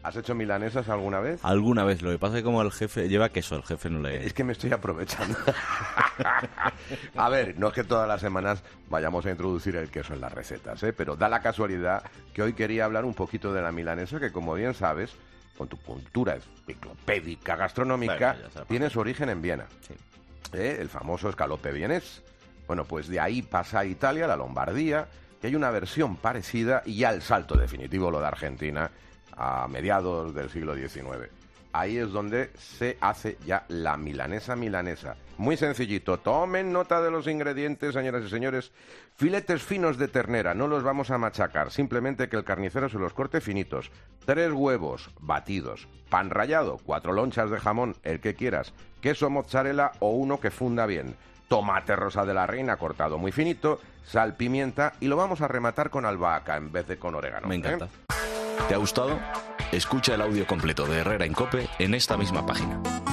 ¿Has hecho milanesas alguna vez? Alguna vez, lo que pasa es que como el jefe lleva queso, el jefe no le... Es que me estoy aprovechando. A ver, no es que todas las semanas vayamos a introducir el queso en las recetas, pero da la casualidad que hoy quería hablar un poquito de la milanesa, que como bien sabes, con tu cultura enciclopédica gastronómica, bueno, tiene su origen en Viena. Sí. El famoso escalope vienés. Bueno, pues de ahí pasa a Italia, la Lombardía, que hay una versión parecida, y ya el salto definitivo lo de Argentina a mediados del siglo XIX. Ahí es donde se hace ya la milanesa. Muy sencillito. Tomen nota de los ingredientes, señoras y señores. Filetes finos de ternera, no los vamos a machacar. Simplemente que el carnicero se los corte finitos. 3 huevos batidos. Pan rallado, 4 lonchas de jamón, el que quieras. Queso mozzarella o uno que funda bien. Tomate rosa de la reina cortado muy finito. Sal, pimienta, y lo vamos a rematar con albahaca en vez de con orégano. Me encanta. ¿Te ha gustado? Escucha el audio completo de Herrera en COPE en esta misma página.